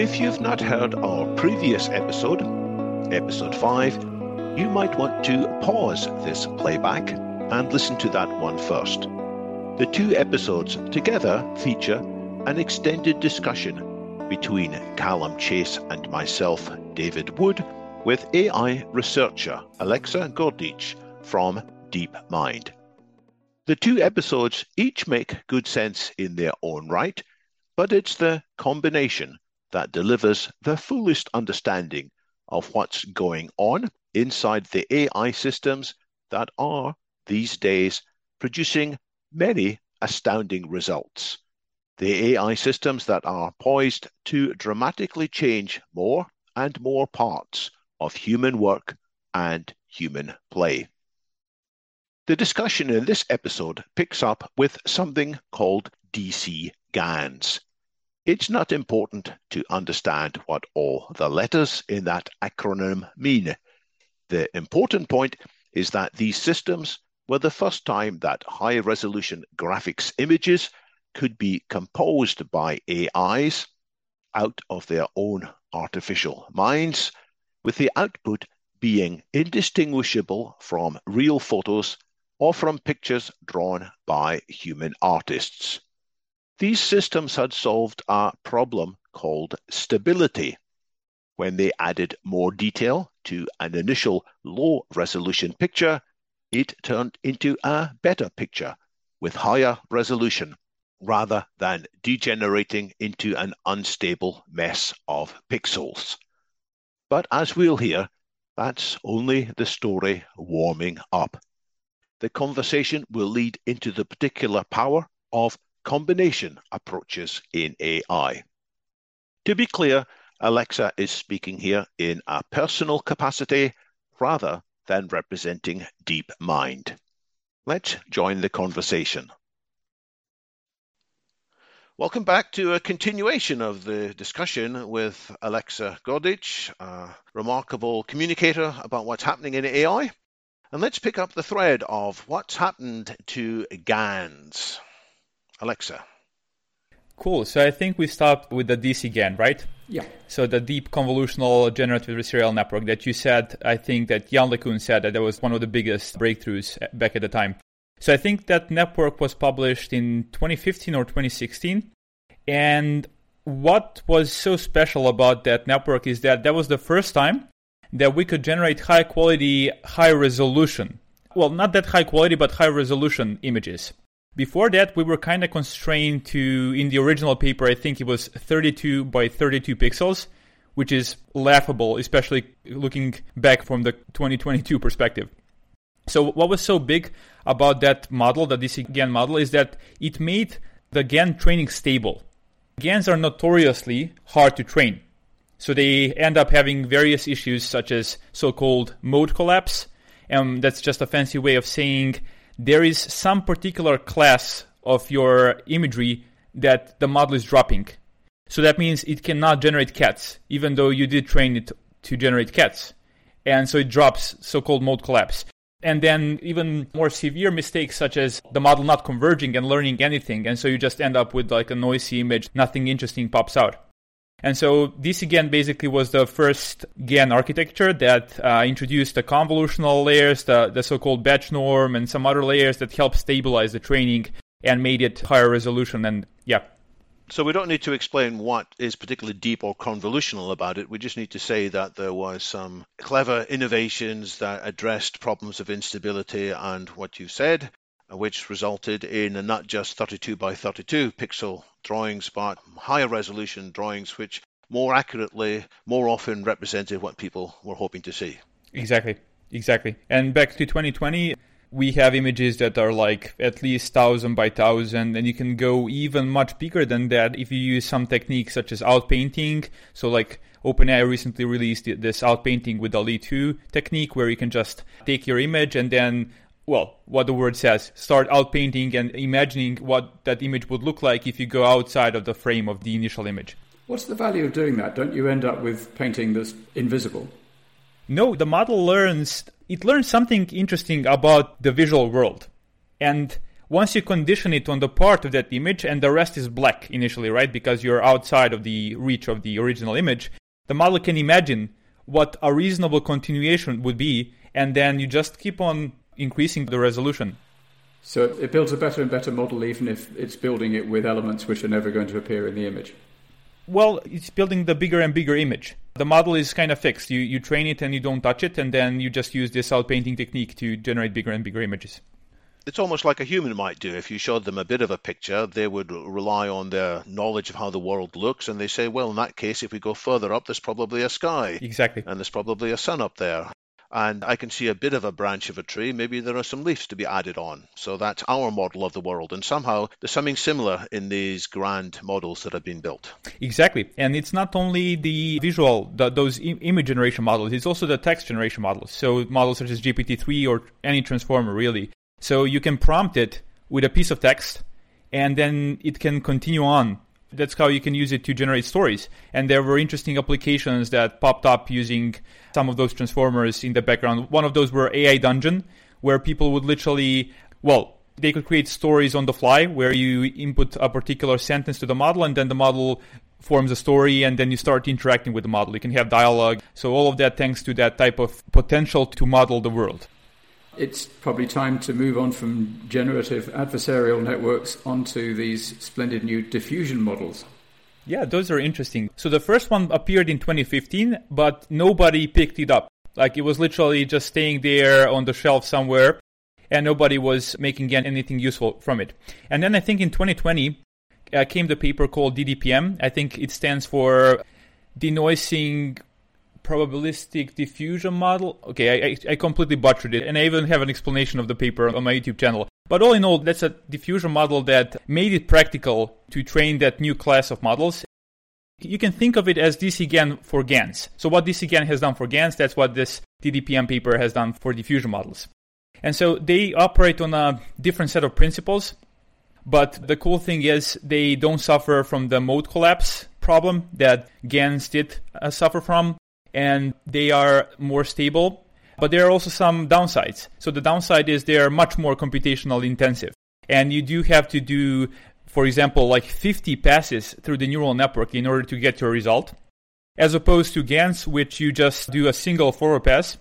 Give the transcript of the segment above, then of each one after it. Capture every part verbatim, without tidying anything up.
If you've not heard our previous episode, episode five, you might want to pause this playback and listen to that one first. The two episodes together feature an extended discussion between Callum Chase and myself, David Wood, with A I researcher Alexa Gordich from DeepMind. The two episodes each make good sense in their own right, but it's the combination that delivers the fullest understanding of what's going on inside the A I systems that are, these days, producing many astounding results. The A I systems that are poised to dramatically change more and more parts of human work and human play. The discussion in this episode picks up with something called D C GANs. It's not important to understand what all the letters in that acronym mean. The important point is that these systems were the first time that high-resolution graphics images could be composed by A Is out of their own artificial minds, with the output being indistinguishable from real photos or from pictures drawn by human artists. These systems had solved a problem called stability. When they added more detail to an initial low-resolution picture, it turned into a better picture with higher resolution, rather than degenerating into an unstable mess of pixels. But as we'll hear, that's only the story warming up. The conversation will lead into the particular power of combination approaches in A I. To be clear, Alexa is speaking here in a personal capacity rather than representing DeepMind. Let's join the conversation. Welcome back to a continuation of the discussion with Alexa Gordich, a remarkable communicator about what's happening in A I. And let's pick up the thread of what's happened to GANs. Alexa. Cool. So I think we stopped with the D C GAN, right? Yeah. So the Deep Convolutional Generative Adversarial Network that you said, I think that Jan LeCun said that that was one of the biggest breakthroughs back at the time. So I think that network was published in twenty fifteen or twenty sixteen. And what was so special about that network is that that was the first time that we could generate high quality, high resolution. Well, not that high quality, but high resolution images. Before that, we were kind of constrained to, in the original paper, I think it was thirty-two by thirty-two pixels, which is laughable, especially looking back from the twenty twenty-two perspective. So what was so big about that model, the D C GAN model, is that it made the GAN training stable. GANs are notoriously hard to train. So they end up having various issues such as so-called mode collapse. And that's just a fancy way of saying there is some particular class of your imagery that the model is dropping. So that means it cannot generate cats, even though you did train it to generate cats. And so it drops so-called mode collapse. And then even more severe mistakes such as the model not converging and learning anything. And so you just end up with like a noisy image, nothing interesting pops out. And so D C GAN basically was the first GAN architecture that uh, introduced the convolutional layers, the, the so-called batch norm, and some other layers that helped stabilize the training and made it higher resolution. And yeah. So we don't need to explain what is particularly deep or convolutional about it. We just need to say that there was some clever innovations that addressed problems of instability and what you said, which resulted in not just thirty-two by thirty-two pixel drawings, but higher resolution drawings, which more accurately, more often represented what people were hoping to see. Exactly, exactly. And back to twenty twenty, we have images that are like at least one thousand by one thousand, and you can go even much bigger than that if you use some techniques such as outpainting. So like OpenAI recently released this outpainting with D A L L-E two technique, where you can just take your image and then, well, what the word says, start outpainting and imagining what that image would look like if you go outside of the frame of the initial image. What's the value of doing that? Don't you end up with painting that's invisible? No, the model learns, it learns something interesting about the visual world. And once you condition it on the part of that image and the rest is black initially, right? Because you're outside of the reach of the original image, the model can imagine what a reasonable continuation would be, and then you just keep on increasing the resolution. So it builds a better and better model even if it's building it with elements which are never going to appear in the image. Well, it's building the bigger and bigger image. The model is kind of fixed. You you train it and you don't touch it, and then you just use this outpainting technique to generate bigger and bigger images. It's almost like a human might do. If you showed them a bit of a picture, they would rely on their knowledge of how the world looks, and they say, well, in that case, if we go further up, there's probably a sky. Exactly. And there's probably a sun up there. And I can see a bit of a branch of a tree. Maybe there are some leaves to be added on. So that's our model of the world. And somehow there's something similar in these grand models that have been built. Exactly. And it's not only the visual, the, those im- image generation models, it's also the text generation models. So models such as G P T three or any transformer, really. So you can prompt it with a piece of text, and then it can continue on. That's how you can use it to generate stories. And there were interesting applications that popped up using some of those transformers in the background. One of those were A I Dungeon, where people would literally, well, they could create stories on the fly, where you input a particular sentence to the model, and then the model forms a story, and then you start interacting with the model. You can have dialogue. So all of that thanks to that type of potential to model the world. It's probably time to move on from generative adversarial networks onto these splendid new diffusion models. Yeah, those are interesting. So the first one appeared in twenty fifteen, but nobody picked it up. Like, it was literally just staying there on the shelf somewhere, and nobody was making anything useful from it. And then I think in twenty twenty uh, came the paper called D D P M. I think it stands for Denoising Probabilistic Diffusion Model. Okay, I, I completely butchered it, and I even have an explanation of the paper on my YouTube channel. But all in all, that's a diffusion model that made it practical to train that new class of models. You can think of it as D C GAN for GANs. So what D C GAN has done for GANs, that's what this D D P M paper has done for diffusion models. And so they operate on a different set of principles, but the cool thing is they don't suffer from the mode collapse problem that GANs did uh, suffer from. And they are more stable, but there are also some downsides. So the downside is they are much more computational intensive. And you do have to do, for example, like fifty passes through the neural network in order to get your result, as opposed to GANs, which you just do a single forward pass,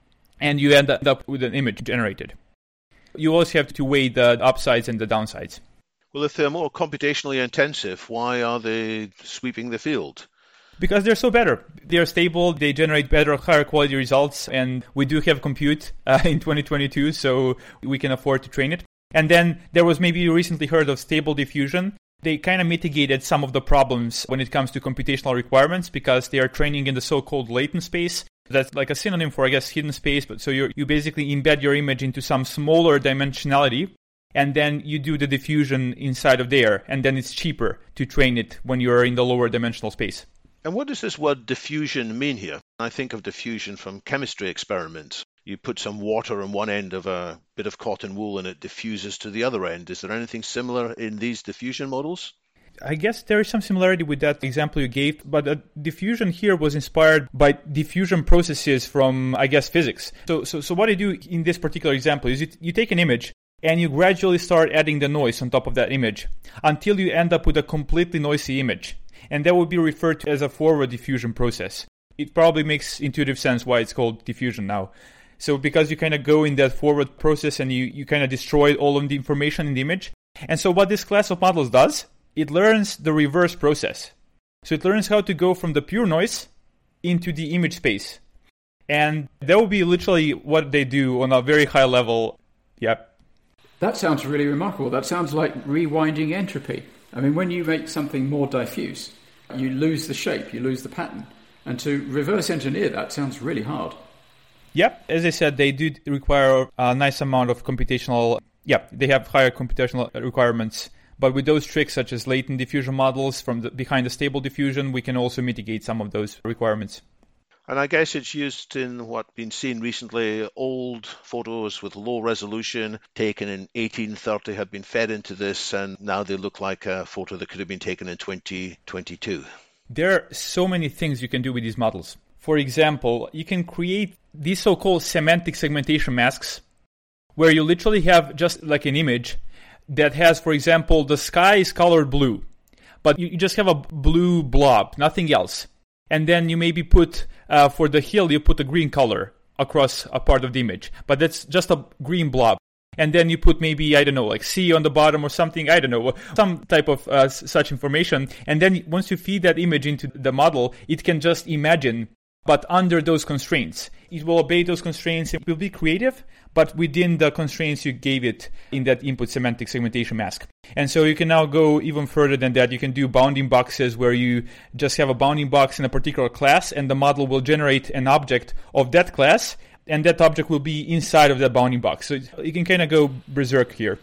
and you end up with an image generated. You also have to weigh the upsides and the downsides. Well, if they're more computationally intensive, why are they sweeping the field? Because they're so better. They're stable, they generate better, higher quality results, and we do have compute uh, in twenty twenty-two, so we can afford to train it. And then there was, maybe you recently heard of Stable Diffusion. They kind of mitigated some of the problems when it comes to computational requirements because they are training in the so-called latent space. That's like a synonym for, I guess, hidden space. But so you you basically embed your image into some smaller dimensionality, and then you do the diffusion inside of there, and then it's cheaper to train it when you're in the lower dimensional space. And what does this word diffusion mean here? I think of diffusion from chemistry experiments. You put some water on one end of a bit of cotton wool and it diffuses to the other end. Is there anything similar in these diffusion models? I guess there is some similarity with that example you gave, but the diffusion here was inspired by diffusion processes from, I guess, physics. So so, so what I do in this particular example is you, you take an image and you gradually start adding the noise on top of that image until you end up with a completely noisy image. And that would be referred to as a forward diffusion process. It probably makes intuitive sense why it's called diffusion now. So because you kind of go in that forward process and you, you kind of destroy all of the information in the image. And so what this class of models does, it learns the reverse process. So it learns how to go from the pure noise into the image space. And that would be literally what they do on a very high level. Yep. That sounds really remarkable. That sounds like rewinding entropy. I mean, when you make something more diffuse, you lose the shape, you lose the pattern. And to reverse engineer that sounds really hard. Yep. As I said, they do require a nice amount of computational, yeah, they have higher computational requirements. But with those tricks, such as latent diffusion models from the, behind the stable diffusion, we can also mitigate some of those requirements. And I guess it's used in what's been seen recently. Old photos with low resolution taken in eighteen thirty have been fed into this, and now they look like a photo that could have been taken in twenty twenty-two. There are so many things you can do with these models. For example, you can create these so-called semantic segmentation masks, where you literally have just like an image. that has, for example, the sky is colored blue, but you just have a blue blob, nothing else. And then you maybe put, uh, for the hill, you put a green color across a part of the image, but that's just a green blob. And then you put maybe, I don't know, like sea on the bottom or something, I don't know, some type of uh, such information. And then once you feed that image into the model, it can just imagine, but under those constraints. It will obey those constraints. It will be creative, but within the constraints you gave it in that input semantic segmentation mask. And so you can now go even further than that. You can do bounding boxes where you just have a bounding box in a particular class, and the model will generate an object of that class, and that object will be inside of that bounding box. So you can kind of go berserk here.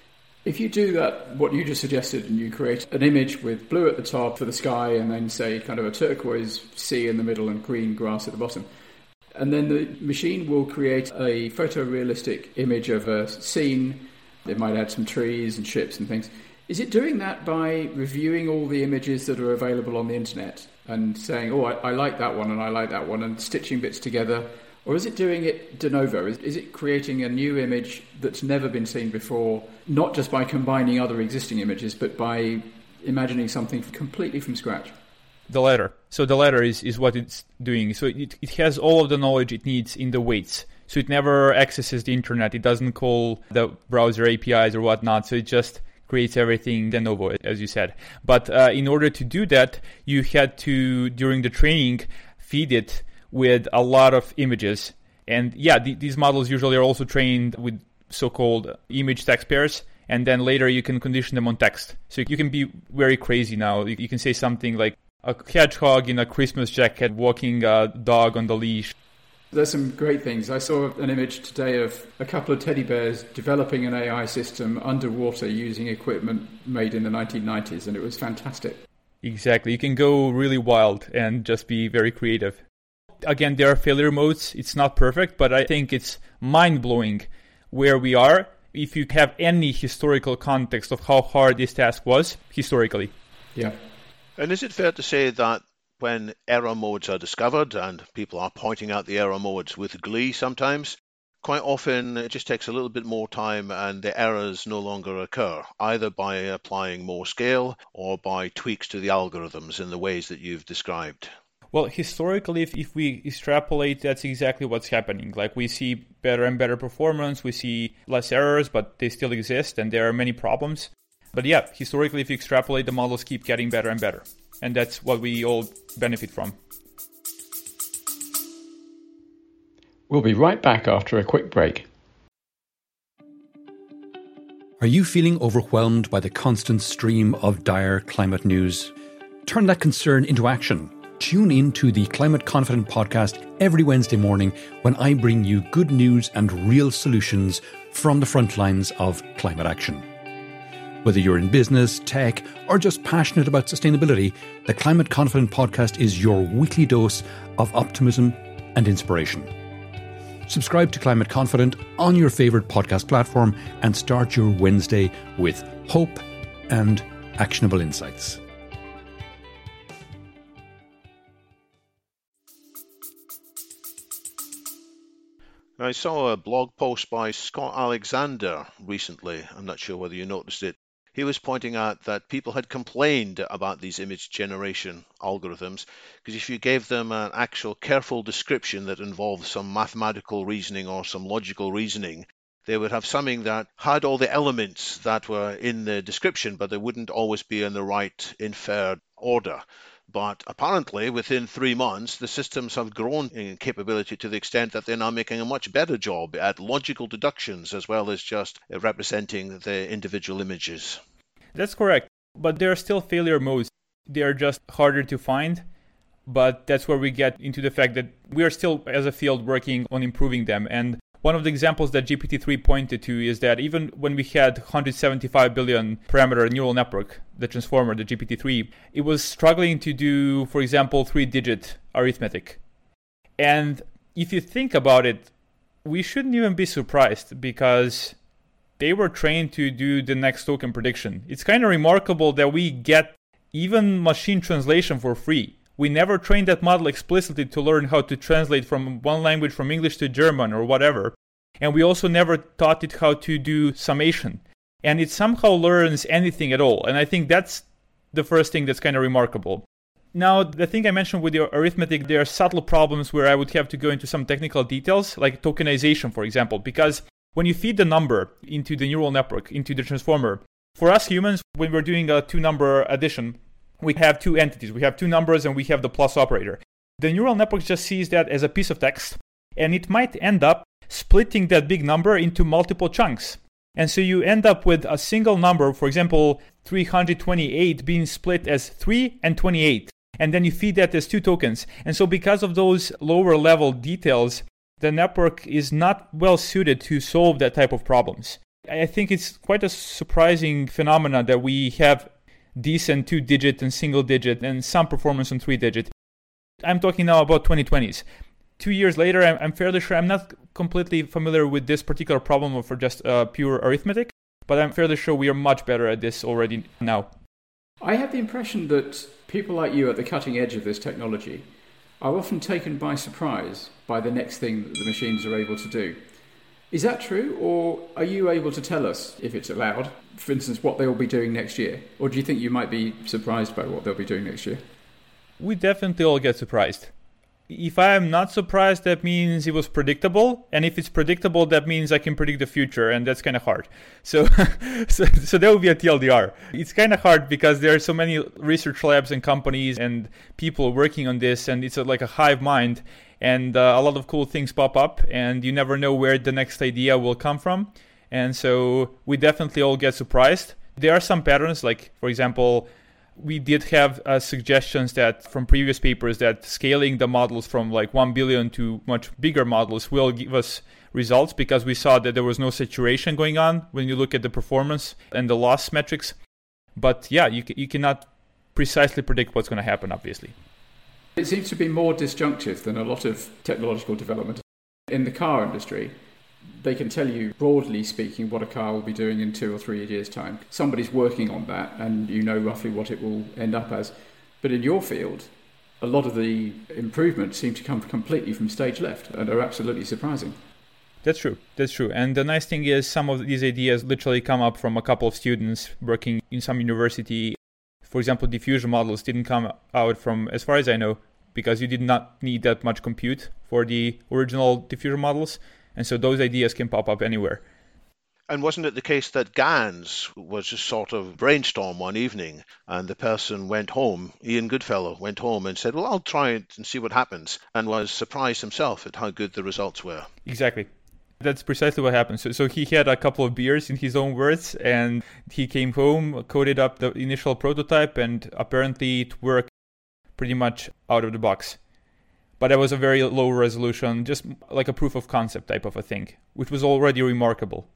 If you do that, what you just suggested, and you create an image with blue at the top for the sky, and then say kind of a turquoise sea in the middle and green grass at the bottom, and then the machine will create a photorealistic image of a scene. It might add some trees and ships and things. Is it doing that by reviewing all the images that are available on the internet and saying, oh, I, I like that one and I like that one, and stitching bits together? Or is it doing it de novo? Is, is it creating a new image that's never been seen before, not just by combining other existing images, but by imagining something completely from scratch? The latter. So the latter is, is what it's doing. So it, it has all of the knowledge it needs in the weights. So it never accesses the internet. It doesn't call the browser A P Is or whatnot. So it just creates everything de novo, as you said. But uh, in order to do that, you had to, during the training, feed it with a lot of images. And yeah, th- these models usually are also trained with so-called image text pairs, and then later you can condition them on text. So you can be very crazy now. You, you can say something like a hedgehog in a Christmas jacket walking a dog on the leash. There's some great things. I saw an image today of a couple of teddy bears developing an A I system underwater using equipment made in the nineteen nineties, and it was fantastic. Exactly. You can go really wild and just be very creative. Again, there are failure modes. It's not perfect, but I think it's mind-blowing where we are if you have any historical context of how hard this task was historically. Yeah. And is it fair to say that when error modes are discovered, and people are pointing out the error modes with glee sometimes, quite often it just takes a little bit more time and the errors no longer occur, either by applying more scale or by tweaks to the algorithms in the ways that you've described? Well, historically, if, if we extrapolate, that's exactly what's happening. Like, we see better and better performance, we see less errors, but they still exist, and there are many problems. But yeah, historically, if you extrapolate, the models keep getting better and better. And that's what we all benefit from. We'll be right back after a quick break. Are you feeling overwhelmed by the constant stream of dire climate news? Turn that concern into action. Tune in to the Climate Confident podcast every Wednesday morning when I bring you good news and real solutions from the front lines of climate action. Whether you're in business, tech, or just passionate about sustainability, the Climate Confident podcast is your weekly dose of optimism and inspiration. Subscribe to Climate Confident on your favourite podcast platform and start your Wednesday with hope and actionable insights. I saw a blog post by Scott Alexander recently. I'm not sure whether you noticed it. He was pointing out that people had complained about these image generation algorithms because if you gave them an actual careful description that involved some mathematical reasoning or some logical reasoning, they would have something that had all the elements that were in the description, but they wouldn't always be in the right inferred order. But apparently, within three months, the systems have grown in capability to the extent that they're now making a much better job at logical deductions as well as just representing the individual images. That's correct. But there are still failure modes. They are just harder to find. But that's where we get into the fact that we are still, as a field, working on improving them. And one of the examples that G P T three pointed to is that even when we had one hundred seventy-five billion parameter neural network, the transformer, the G P T three, it was struggling to do, for example, three-digit arithmetic. And if you think about it, we shouldn't even be surprised because they were trained to do the next token prediction. It's kind of remarkable that we get even machine translation for free. We never trained that model explicitly to learn how to translate from one language, from English to German or whatever. And we also never taught it how to do summation. and it somehow learns anything at all. And I think that's the first thing that's kind of remarkable. Now, the thing I mentioned with the arithmetic, there are subtle problems where I would have to go into some technical details, like tokenization, for example, because when you feed the number into the neural network, into the transformer, for us humans, when we're doing a two-number addition, we have two entities. We have two numbers and we have the plus operator. The neural network just sees that as a piece of text, and it might end up splitting that big number into multiple chunks. And so you end up with a single number, for example, three hundred twenty-eight being split as three and twenty-eight. And then you feed that as two tokens. And so because of those lower level details, the network is not well suited to solve that type of problems. I think it's quite a surprising phenomenon that we have decent two-digit and single-digit and some performance on three-digit. I'm talking now about twenty twenties. Two years later, I'm fairly sure I'm not completely familiar with this particular problem for just uh, pure arithmetic, but I'm fairly sure we are much better at this already now. I have the impression that people like you at the cutting edge of this technology are often taken by surprise by the next thing that the machines are able to do. Is that true, or are you able to tell us, if it's allowed, for instance, what they will be doing next year? Or do you think you might be surprised by what they'll be doing next year? We definitely all get surprised. If I am not surprised, that means it was predictable. And if it's predictable, that means I can predict the future. And that's kind of hard. So so, so that would be a T L D R. It's kind of hard because there are so many research labs and companies and people working on this. And it's a, like a hive mind. And uh, a lot of cool things pop up. And you never know where the next idea will come from. And so we definitely all get surprised. There are some patterns, like, for example, we did have uh, suggestions that from previous papers that scaling the models from like one billion to much bigger models will give us results because we saw that there was no saturation going on when you look at the performance and the loss metrics. But yeah, you, you cannot precisely predict what's going to happen, obviously. It seems to be more disjunctive than a lot of technological development. In the car industry, they can tell you, broadly speaking, what a car will be doing in two or three years' time. Somebody's working on that, and you know roughly what it will end up as. But in your field, a lot of the improvements seem to come completely from stage left and are absolutely surprising. That's true. That's true. And the nice thing is some of these ideas literally come up from a couple of students working in some university. For example, diffusion models didn't come out from, as far as I know, because you did not need that much compute for the original diffusion models. And so those ideas can pop up anywhere. And wasn't it the case that GANs was just sort of brainstorm one evening and the person went home, Ian Goodfellow went home and said, well, I'll try it and see what happens, and was surprised himself at how good the results were. Exactly. That's precisely what happened. So, so he had a couple of beers, in his own words, and he came home, coded up the initial prototype, and apparently it worked pretty much out of the box. But that was a very low resolution, just like a proof of concept type of a thing, which was already remarkable.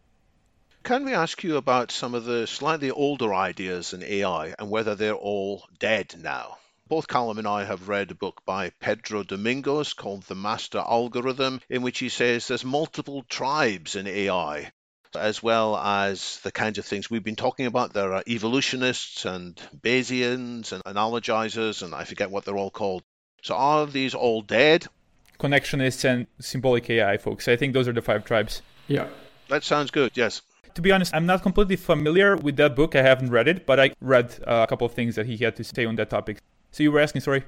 Can we ask you about some of the slightly older ideas in A I and whether they're all dead now? Both Callum and I have read a book by Pedro Domingos called The Master Algorithm, in which he says there's multiple tribes in A I, as well as the kinds of things we've been talking about. There are evolutionists and Bayesians and analogizers, and I forget what they're all called. So are these all dead? Connectionists and symbolic A I folks. I think those are the five tribes. Yeah. That sounds good, yes. To be honest, I'm not completely familiar with that book. I haven't read it, but I read uh, a couple of things that he had to say on that topic. So you were asking, sorry?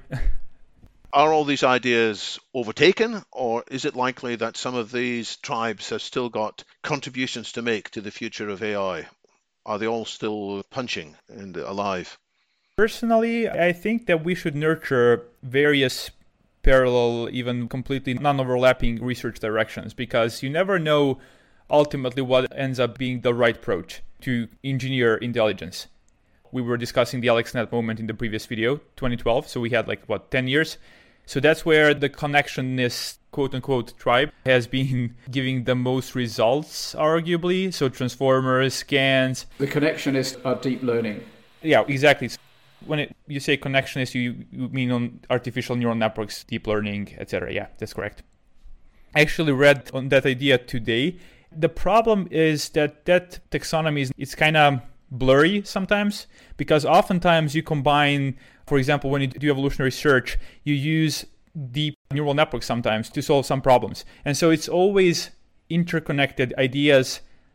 Are all these ideas overtaken, or is it likely that some of these tribes have still got contributions to make to the future of A I? Are they all still punching and alive? Personally, I think that we should nurture various parallel, even completely non-overlapping research directions, because you never know ultimately what ends up being the right approach to engineer intelligence. We were discussing the AlexNet moment in the previous video, twenty twelve, so we had like, what, ten years? So that's where the connectionist, quote-unquote, tribe has been giving the most results, arguably. So transformers, scans. The connectionists are deep learning. Yeah, exactly. When it, you say connectionist, you, you mean on artificial neural networks, deep learning, et cetera. Yeah, that's correct. I actually read on that idea today. The problem is that that taxonomy is it's kind of blurry sometimes, because oftentimes you combine, for example, when you do evolutionary search, you use deep neural networks sometimes to solve some problems. And so it's always interconnected ideas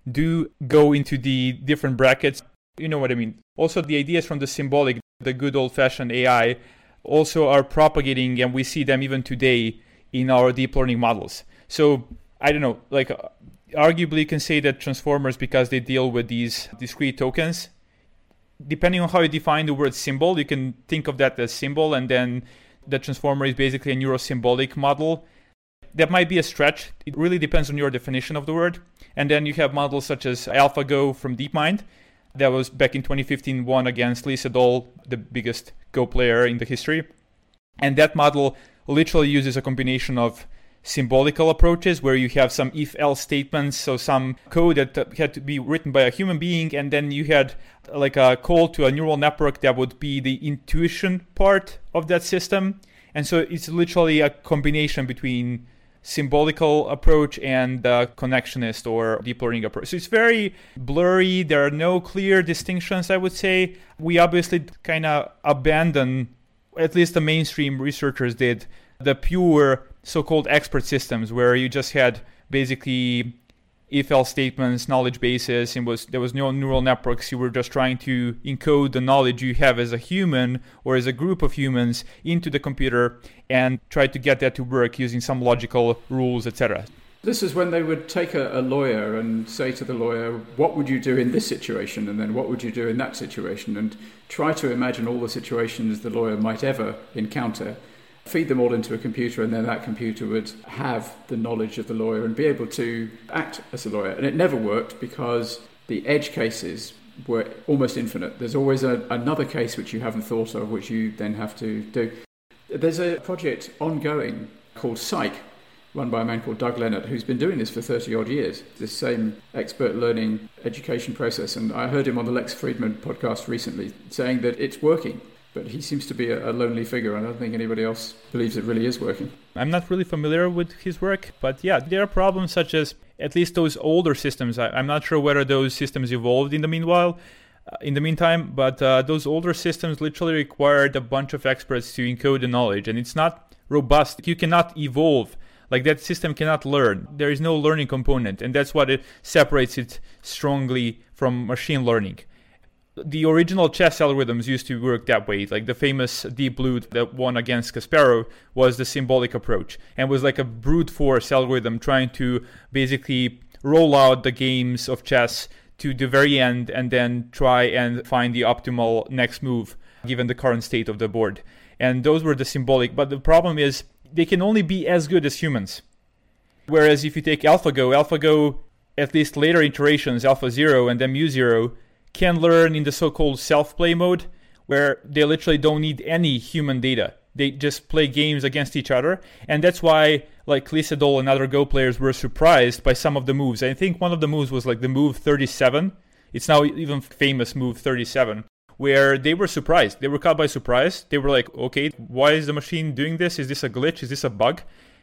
do go into the different brackets. You know what I mean? Also, the ideas from the symbolic, the good old-fashioned A I, also are propagating, and we see them even today in our deep learning models. So, I don't know, like, arguably you can say that transformers, because they deal with these discrete tokens, depending on how you define the word symbol, you can think of that as symbol, and then the transformer is basically a neurosymbolic model. That might be a stretch. It really depends on your definition of the word. And then you have models such as AlphaGo from DeepMind. That was back in twenty fifteen, won against Lee Sedol, the biggest Go player in the history. And that model literally uses a combination of symbolical approaches where you have some if-else statements, so some code that had to be written by a human being, and then you had like a call to a neural network that would be the intuition part of that system. And so it's literally a combination between symbolical approach and the connectionist or deep learning approach. So it's very blurry. There are no clear distinctions, I would say. We obviously kind of abandon, at least the mainstream researchers did, the pure so-called expert systems where you just had basically if-else statements, knowledge bases, and was there was no neural networks. You were just trying to encode the knowledge you have as a human or as a group of humans into the computer and try to get that to work using some logical rules, et cetera. This is when they would take a, a lawyer and say to the lawyer, what would you do in this situation? And then what would you do in that situation? And try to imagine all the situations the lawyer might ever encounter, feed them all into a computer, and then that computer would have the knowledge of the lawyer and be able to act as a lawyer. And it never worked because the edge cases were almost infinite. There's always a, another case which you haven't thought of, which you then have to do. There's a project ongoing called Psych, run by a man called Doug Leonard, who's been doing this for thirty odd years, this same expert learning education process. And I heard him on the Lex Friedman podcast recently saying that it's working. But he seems to be a, a lonely figure, and I don't think anybody else believes it really is working. I'm not really familiar with his work, but yeah, there are problems such as at least those older systems. I, I'm not sure whether those systems evolved in the meanwhile, uh, in the meantime, but uh, those older systems literally required a bunch of experts to encode the knowledge, and it's not robust. You cannot evolve. Like, that system cannot learn. There is no learning component, and that's what it separates it strongly from machine learning. The original chess algorithms used to work that way. Like the famous Deep Blue that won against Kasparov was the symbolic approach and was like a brute force algorithm trying to basically roll out the games of chess to the very end and then try and find the optimal next move given the current state of the board. And those were the symbolic. But the problem is they can only be as good as humans. Whereas if you take AlphaGo, AlphaGo, at least later iterations, AlphaZero and then Mu Zero, can learn in the so-called self-play mode, where they literally don't need any human data. They just play games against each other. And that's why, like, Lee Sedol and other Go players were surprised by some of the moves. I think one of the moves was like the move thirty-seven. It's now even famous move thirty-seven, where they were surprised. They were caught by surprise. They were like, okay, why is the machine doing this? Is this a glitch? Is this a bug?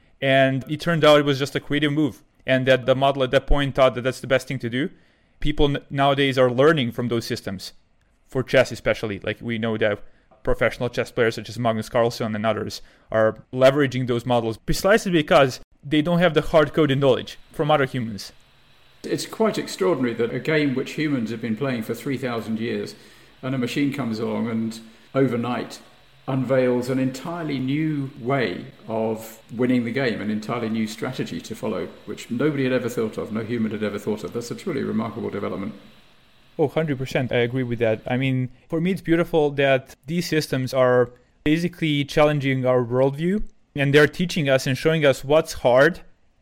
And it turned out it was just a creative move. And that the model at that point thought that that's the best thing to do. People nowadays are learning from those systems, for chess especially. Like, we know that professional chess players such as Magnus Carlsen and others are leveraging those models precisely because they don't have the hard-coded knowledge from other humans. It's quite extraordinary that a game which humans have been playing for three thousand years and a machine comes along and overnight unveils an entirely new way of winning the game, an entirely new strategy to follow, which nobody had ever thought of, no human had ever thought of. That's a truly remarkable development. Oh, one hundred percent. I agree with that. I mean, for me, it's beautiful that these systems are basically challenging our worldview, and they're teaching us and showing us what's hard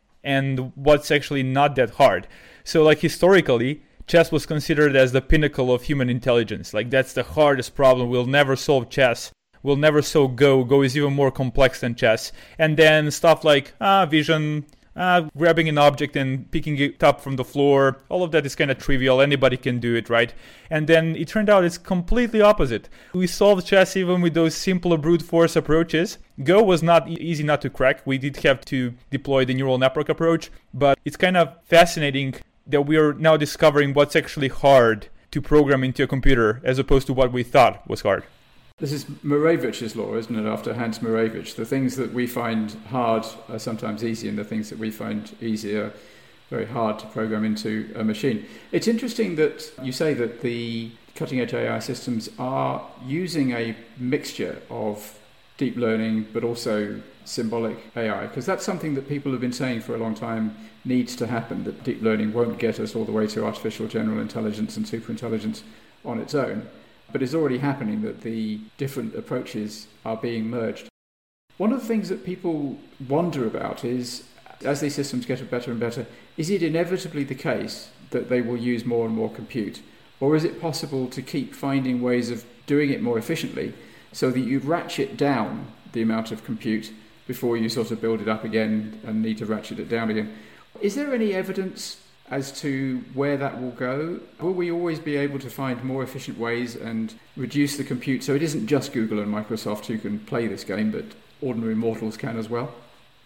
and what's actually not that hard. So, like, historically, chess was considered as the pinnacle of human intelligence. Like, that's the hardest problem. We'll never solve chess. We'll never solve Go. Go is even more complex than chess. And then stuff like ah, vision, ah, grabbing an object and picking it up from the floor, all of that is kind of trivial. Anybody can do it, right? And then it turned out it's completely opposite. We solved chess even with those simpler brute force approaches. Go was not e- easy not to crack. We did have to deploy the neural network approach, but it's kind of fascinating that we are now discovering what's actually hard to program into a computer as opposed to what we thought was hard. This is Morevich's law, isn't it, after Hans Morevich? The things that we find hard are sometimes easy, and the things that we find easy are, very hard to program into a machine. It's interesting that you say that the cutting-edge A I systems are using a mixture of deep learning but also symbolic A I, because that's something that people have been saying for a long time needs to happen, that deep learning won't get us all the way to artificial general intelligence and superintelligence on its own, but it's already happening that the different approaches are being merged. One of the things that people wonder about is, as these systems get better and better, is it inevitably the case that they will use more and more compute? Or is it possible to keep finding ways of doing it more efficiently so that you ratchet down the amount of compute before you sort of build it up again and need to ratchet it down again? Is there any evidence as to where that will go? Will we always be able to find more efficient ways and reduce the compute so it isn't just Google and Microsoft who can play this game, but ordinary mortals can as well?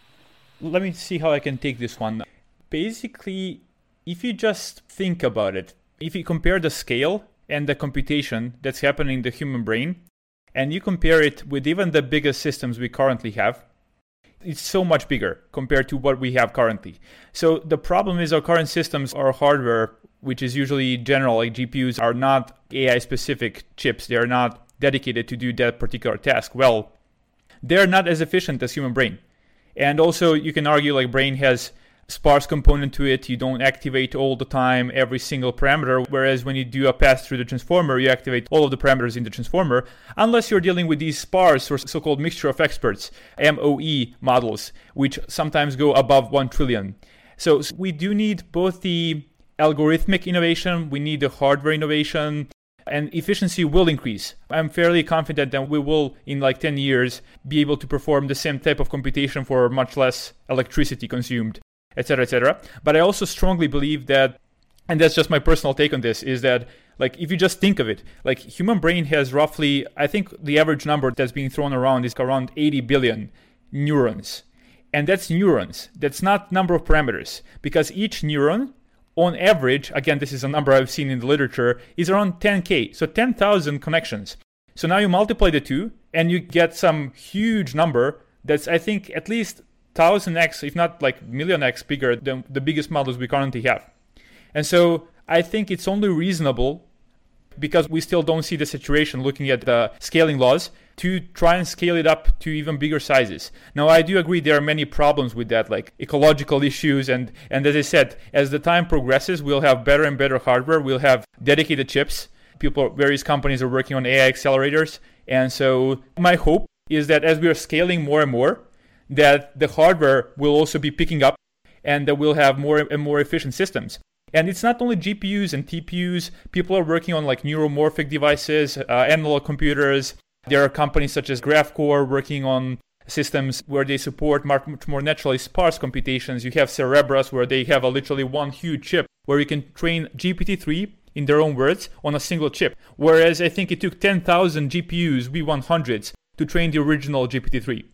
Let me see how I can take this one. Basically, if you just think about it, if you compare the scale and the computation that's happening in the human brain, and you compare it with even the biggest systems we currently have, it's so much bigger compared to what we have currently. So the problem is our current systems, our hardware, which is usually general, like G P Us, are not A I-specific chips. They are not dedicated to do that particular task. Well, they're not as efficient as human brain. And also, you can argue like brain has sparse component to it. You don't activate all the time every single parameter, whereas when you do a pass through the transformer, you activate all of the parameters in the transformer, unless you're dealing with these sparse or so-called mixture of experts, M O E models, which sometimes go above one trillion. So, so we do need both the algorithmic innovation, we need the hardware innovation, and efficiency will increase. I'm fairly confident that we will, in like ten years, be able to perform the same type of computation for much less electricity consumed, et cetera, et cetera. But I also strongly believe that, and that's just my personal take on this, is that like if you just think of it, like human brain has roughly, I think the average number that's being thrown around is around eighty billion neurons. And that's neurons. That's not number of parameters, because each neuron, on average, again, this is a number I've seen in the literature, is around ten K, so ten thousand connections. So now you multiply the two, and you get some huge number that's, I think, at least one thousand x, if not like million x bigger than the biggest models we currently have. And so I think it's only reasonable, because we still don't see the saturation looking at the scaling laws, to try and scale it up to even bigger sizes. Now, I do agree there are many problems with that, like ecological issues. And, and as I said, as the time progresses, we'll have better and better hardware. We'll have dedicated chips. People, various companies are working on A I accelerators. And so my hope is that as we are scaling more and more, that the hardware will also be picking up and that we'll have more and more efficient systems. And it's not only G P Us and T P Us. People are working on like neuromorphic devices, uh, analog computers. There are companies such as GraphCore working on systems where they support much more naturally sparse computations. You have Cerebras, where they have a literally one huge chip where you can train G P T three, in their own words, on a single chip. Whereas I think it took ten thousand G P Us, V one hundreds, to train the original G P T three.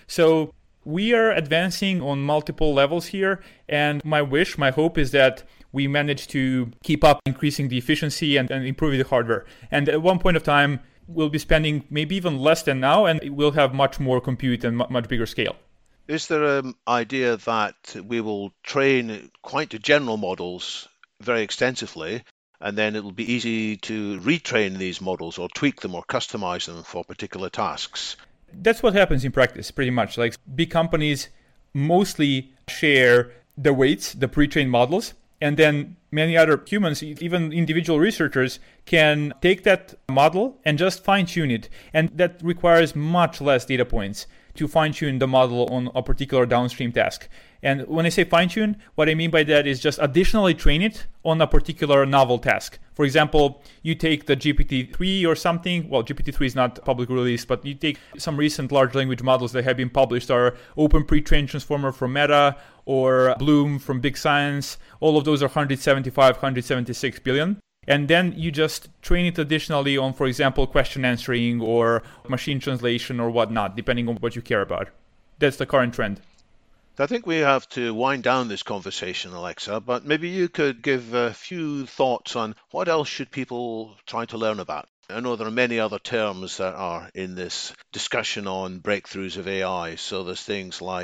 So we are advancing on multiple levels here. And my wish, my hope is that we manage to keep up increasing the efficiency and, and improving the hardware. And at one point of time, we'll be spending maybe even less than now, and we'll have much more compute and much bigger scale. Is there an idea that we will train quite general models very extensively, and then it will be easy to retrain these models or tweak them or customize them for particular tasks? That's what happens in practice, pretty much. Like big companies mostly share the weights, the pre-trained models, and then many other humans, even individual researchers, can take that model and just fine-tune it. And that requires much less data points to fine-tune the model on a particular downstream task. And when I say fine-tune, what I mean by that is just additionally train it on a particular novel task. For example, you take the G P T three or something. Well, G P T three is not public release, but you take some recent large language models that have been published, are Open Pre-trained Transformer from Meta or Bloom from Big Science. All of those are one hundred seventy-five, one hundred seventy-six billion. And then you just train it additionally on, for example, question answering or machine translation or whatnot, depending on what you care about. That's the current trend. I think we have to wind down this conversation, Alexa, but maybe you could give a few thoughts on what else should people try to learn about. I know there are many other terms that are in this discussion on breakthroughs of A I. So there's things like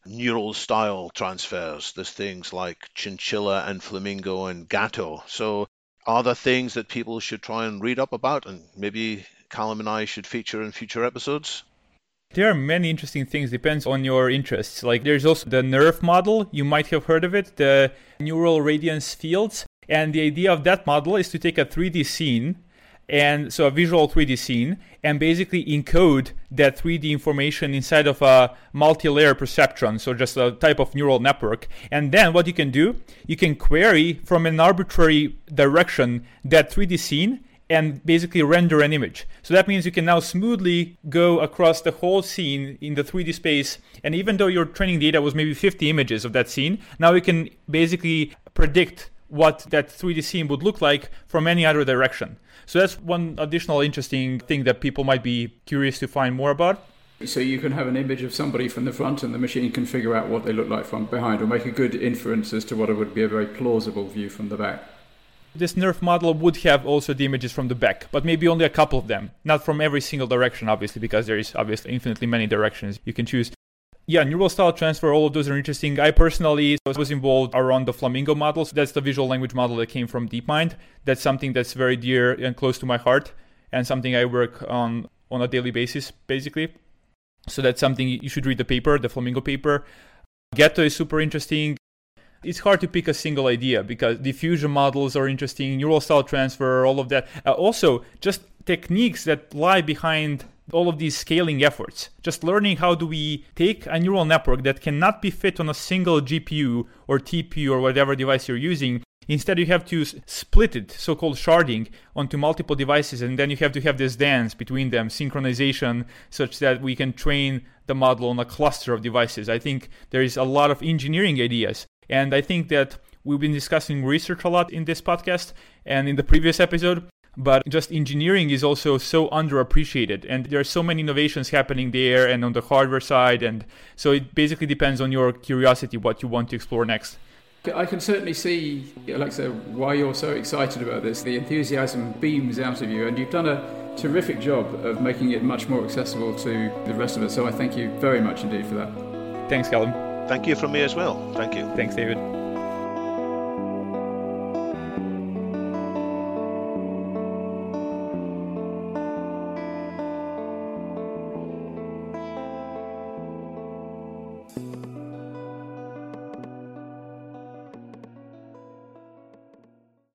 neural style transfers. There's things like Chinchilla and Flamingo and Gato. So are there things that people should try and read up about, and maybe Callum and I should feature in future episodes? There are many interesting things, depends on your interests. Like there's also the NeRF model, you might have heard of it, the neural radiance fields. And the idea of that model is to take a three D scene, and so a visual three D scene, and basically encode that three D information inside of a multi-layer perceptron, so just a type of neural network. And then what you can do, you can query from an arbitrary direction that three D scene and basically render an image. So that means you can now smoothly go across the whole scene in the three D space, and even though your training data was maybe fifty images of that scene, now you can basically predict what that three D scene would look like from any other direction. So that's one additional interesting thing that people might be curious to find more about. So you can have an image of somebody from the front and the machine can figure out what they look like from behind, or make a good inference as to what it would be a very plausible view from the back. This NeRF model would have also the images from the back, but maybe only a couple of them. Not from every single direction, obviously, because there is obviously infinitely many directions you can choose. Yeah, neural style transfer, all of those are interesting. I personally was involved around the Flamingo model. So that's the visual language model that came from DeepMind. That's something that's very dear and close to my heart, and something I work on on a daily basis, basically. So that's something you should read the paper, the Flamingo paper. Gato is super interesting. It's hard to pick a single idea because diffusion models are interesting, neural style transfer, all of that. Uh, also, just techniques that lie behind all of these scaling efforts. Just learning how do we take a neural network that cannot be fit on a single G P U or T P U or whatever device you're using. Instead, you have to split it, so-called sharding, onto multiple devices, and then you have to have this dance between them, synchronization, such that we can train the model on a cluster of devices. I think there is a lot of engineering ideas. And I think that we've been discussing research a lot in this podcast and in the previous episode, but just engineering is also so underappreciated. And there are so many innovations happening there and on the hardware side. And so it basically depends on your curiosity, what you want to explore next. I can certainly see, Alexa, why you're so excited about this. The enthusiasm beams out of you, and you've done a terrific job of making it much more accessible to the rest of us. So I thank you very much indeed for that. Thanks, Callum. Thank you from me as well. Thank you. Thanks, David.